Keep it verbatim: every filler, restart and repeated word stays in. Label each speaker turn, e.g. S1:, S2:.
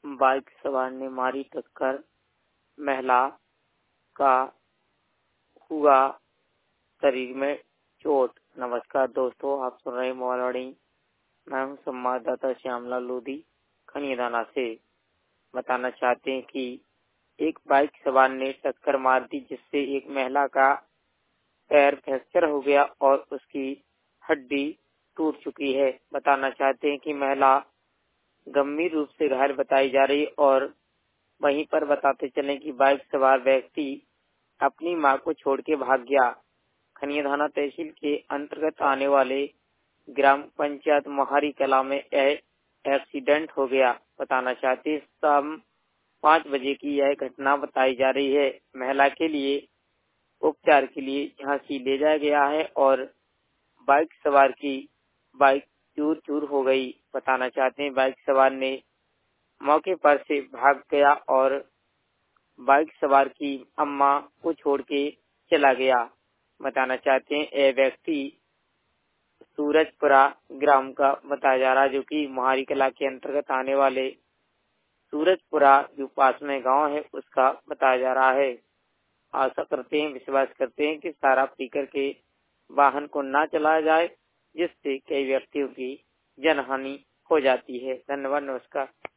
S1: Bike सवार ने मारी टक्कर, महिला का हुआ शरीर में चोट। नमस्कार दोस्तों, आप सुन रहे मोबाइल। मैं हूं संवाददाता श्यामलाल लोधी खनियादाना से। बताना चाहते हैं कि एक बाइक सवार ने टक्कर मार दी, जिससे एक महिला का पैर फ्रैक्चर हो गया और उसकी हड्डी टूट चुकी है। बताना चाहते हैं कि महिला गंभीर रूप से घायल बताई जा रही और वहीं पर बताते चलें कि बाइक सवार व्यक्ति अपनी मां को छोड़ के भाग गया। खनियादाना तहसील के अंतर्गत आने वाले ग्राम पंचायत मोहारी कला में यह एक्सीडेंट हो गया। बताना चाहते शाम पाँच बजे की यह घटना बताई जा रही है। महिला के लिए उपचार के लिए झांसी ले जाया गया है और बाइक सवार की बाइक चूर चूर हो गई। बताना चाहते हैं बाइक सवार ने मौके पर से भाग गया और बाइक सवार की अम्मा को छोड़ के चला गया। बताना चाहते हैं यह व्यक्ति सूरजपुरा ग्राम का बताया जा रहा है, जो कि मोहारी कला के अंतर्गत आने वाले सूरजपुरा जो पास में गांव है उसका बताया जा रहा है। आशा करते हैं, विश्वास करते हैं कि शराब पीकर के वाहन को ना चलाया जाए, जिससे कई व्यक्तियों की जनहानि हो जाती है। धन्यवाद, नमस्कार।